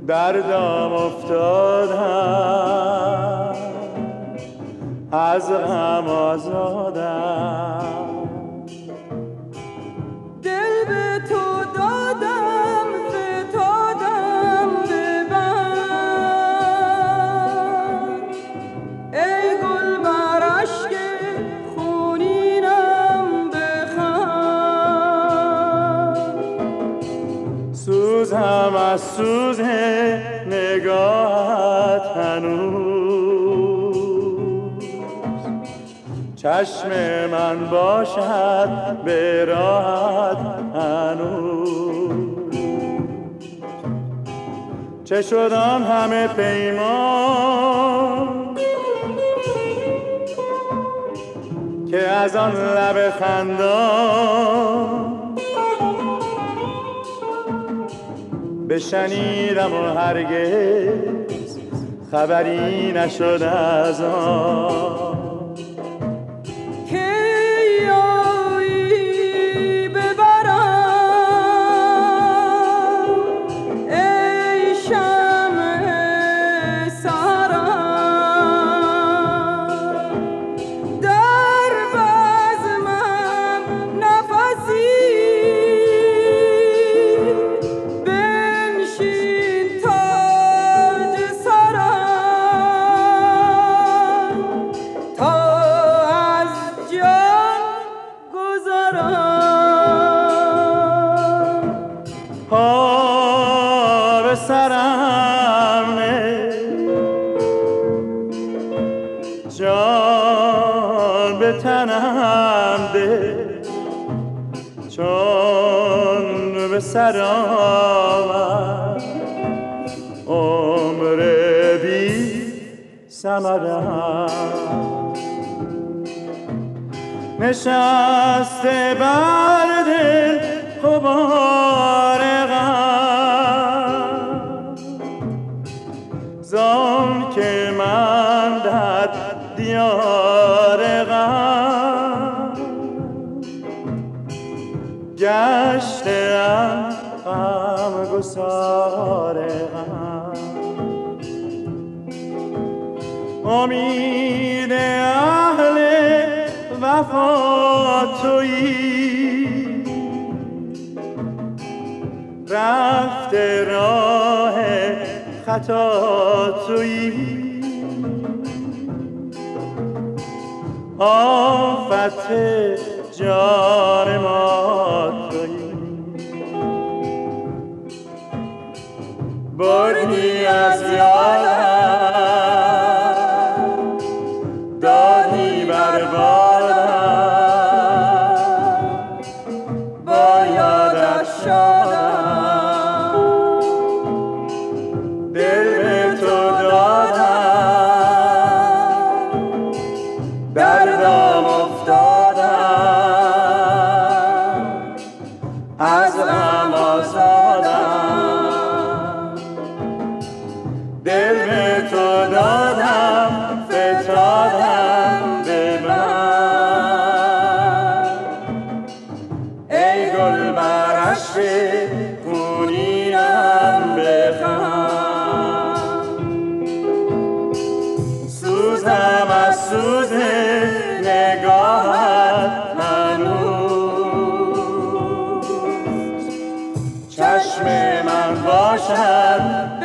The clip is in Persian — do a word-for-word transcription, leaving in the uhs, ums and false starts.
دردم افتادم، از غم آزادم. دل به تو دادم، فتادم به بند، ای گل بر اشک خونینم بخند. سوزم از سوز نگاهت هنوز، چشم من باشد به راهت هنوز. چه شد آن همه پیمان که از آن لب خندان بشنیدم و هرگز خبری نشد از آن. پا به سرم نه، جان به تنم ده، چون به سر آمد عمر بی ثمرم. نشسته بر دل غبار غم، زان که من در دیار غم گشتم غم گسار غم. امید اهل وفا تویی، رفته راه خطا تویی. آفت جان ما تویی، بردی از یادم، دادی بر بادم، با یادش شادم. دل به تو دادم، دردم افتادم، از غم آزادم. دل به تو دادم، فتادم به بند، ای گل بر اشک خونینم بخند. سوزم از سوز نگاهت هنوز، چشم من باشد